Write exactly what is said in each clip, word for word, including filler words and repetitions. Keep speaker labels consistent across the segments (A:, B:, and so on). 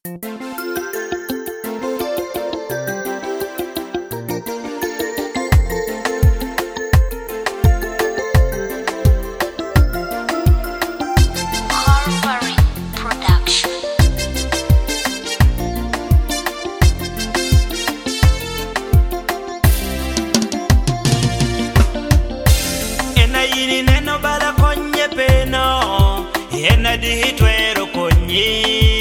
A: Ini neno bala konye peno Ena di hitwero konye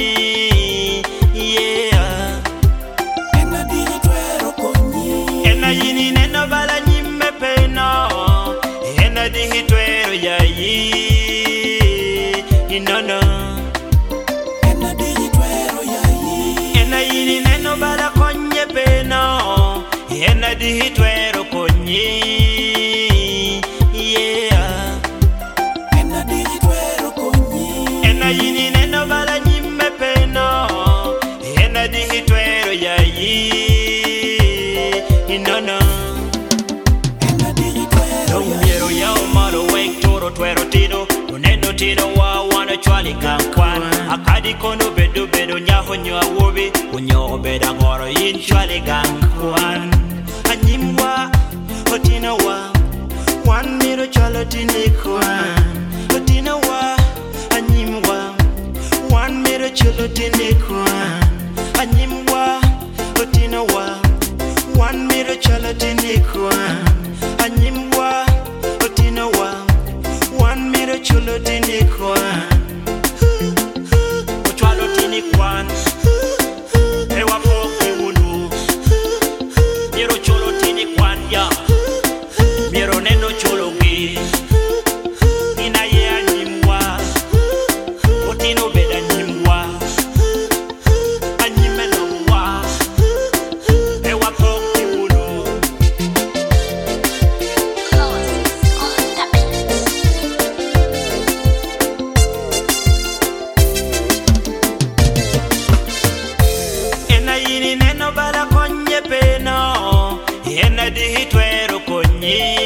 A: Yeah
B: Ena di hitwero konye
A: Ena ini neno bala nyime peno Ena di hitwero ya yi Inono
B: Ena di hitwero ya yi
A: Ena ini neno bala konye peno Ena di hitwero konye Ena yini neno bala nyime peno Ena di hitwero ya yi Inono
B: Ena di hitwero ya yi
A: Miero ya umalo wek toro twero tino Uneno tino wa wana chwali kankwan Akadi kono bedo bedo nyaho nywa wobi Unyo beda ngoro yin chwali kankwan Anyimwa otino wa Wan miro chwalo tinikwan Otino wa Anyimwa Wan miro chulo tinikwan Anyimwa Otino wa Wan miro chulo tinikwan Anyimwa Otino wa Wan miro chulo tinikwan Ochwalo tinikwan Ewa poki unu Miro chulo tinikwan ya Miro neno chulo gi Ina ye anyimwa Otino beda nyimwa Anyime lomwa Ewa poki unu Ena yini neno bala konye peno Ena di hitwero konye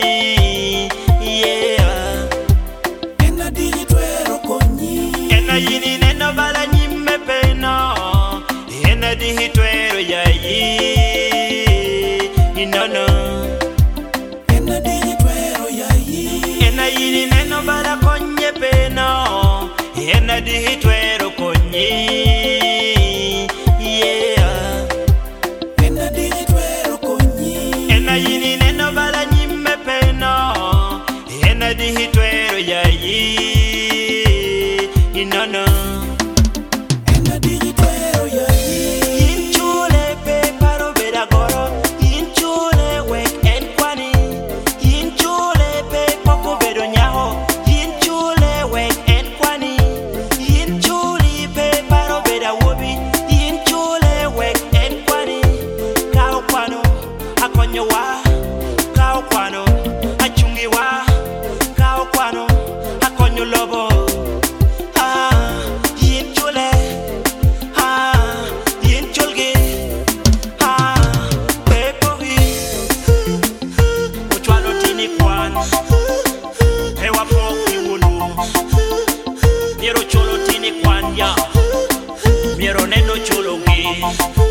A: Yeah
B: Ena di hitwero konye
A: Ena yini neno bala nyime peno Ena di hitwero ya yi Inono
B: Ena di hitwero ya yi
A: Ena yini neno bala konye peno Ena di hitwero konye Yeah
B: Ena di hitwero konye
A: Ena yini neno bala nyime peno Ena di hitwero ya yi Inono
B: Ena di hitwero ya yi
A: Yin chule pe paro beda goro Yin chule wek en kwani Yin chule pe poko bedo nyaho Yin chule wek en kwani Yin chuli pe paro beda wobi Yin chule wek en kwani Kao kwano akonyo wa Kao kwano achungi wa Kao kwano akonyo lobo Ah, yin chule Ah, yin chulgi Ah, pepohi Uchwalo tinikwan Ewa poki unu Miero chulo tinikwan ya Miero neno chulo gi